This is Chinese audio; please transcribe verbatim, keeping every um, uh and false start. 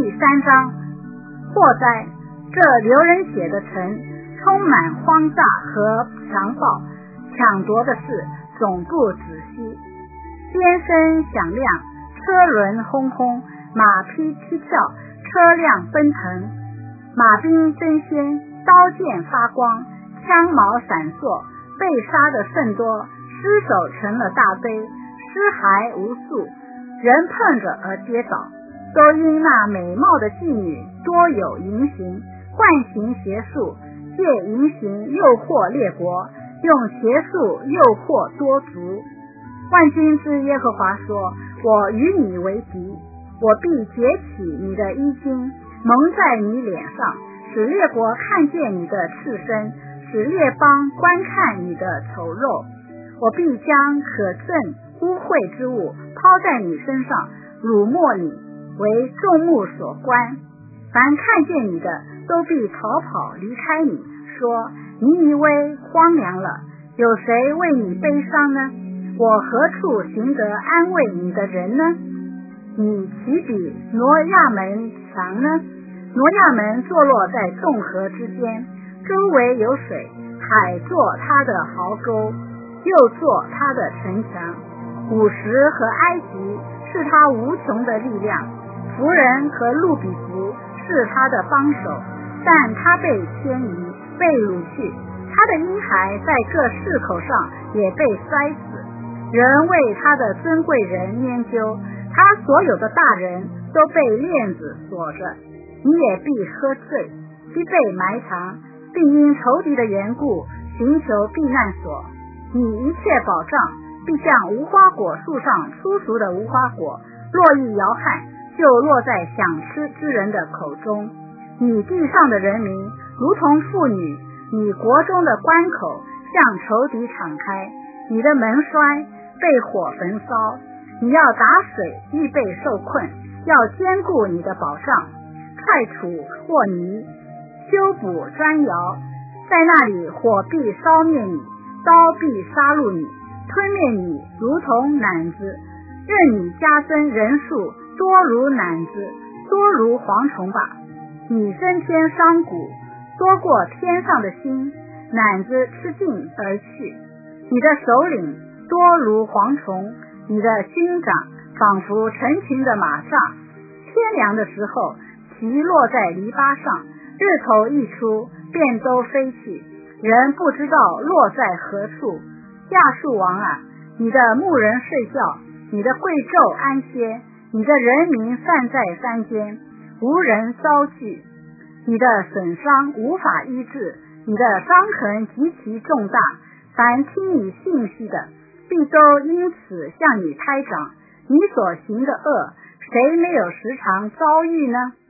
第三章，祸灾。这流人血的城充满荒诈和强暴，抢夺的事总不止息。鞭声响亮，车轮轰轰，马匹踢跳，车辆奔腾，马兵争先，刀剑发光，枪矛闪烁，被杀的甚多，尸首成了大堆，尸骸无数，人碰着而跌倒，都因那美貌的妓女多有淫行，惯行邪术，借淫行诱惑列国，用邪术诱惑多族。万军之耶和华说，我与你为敌，我必解起你的衣襟，蒙在你脸上，使列国看见你的赤身，使列邦观看你的丑陋。我必将可憎污秽之物抛在你身上，辱没你，为众目所观。凡看见你的都必逃跑离开你，说尼尼微荒凉了，有谁为你悲伤呢？我何处寻得安慰你的人呢？你岂比挪亚门强呢？挪亚门坐落在众河之间，周围有水，海作他的壕沟，又作他的城墙。古时和埃及是他无穷的力量，弗人和路比弗是他的帮手，但他被迁移，被掳去，他的婴孩在各市口上也被摔死。人为他的尊贵人研究，他所有的大人都被链子锁着，你也必喝醉，必被埋藏，并因仇敌的缘故寻求避难所。你一切保障必像无花果树上初熟的无花果，落一摇撼，就落在想吃之人的口中。你地上的人民如同妇女，你国中的关口向仇敌敞开，你的门栓被火焚烧，你要打水预备受困，要坚固你的保障，踹土和泥，修补砖窑，在那里火必烧灭你，刀必杀戮你，吞灭你如同赧子，任你加增人数，多如赧子，多如蝗虫吧。你升天伤骨，多过天上的星，赧子吃尽而去。你的首领多如蝗虫，你的军长仿佛成群的马上，天凉的时候其落在篱笆上，日头一出便都飞去，人不知道落在何处。亚述王啊，你的牧人睡觉，你的贵胄安歇，你的人民散在山间，无人遭惧。你的损伤无法医治，你的伤痕极其重大，凡听你信息的必都因此向你拍掌。你所行的恶，谁没有时常遭遇呢？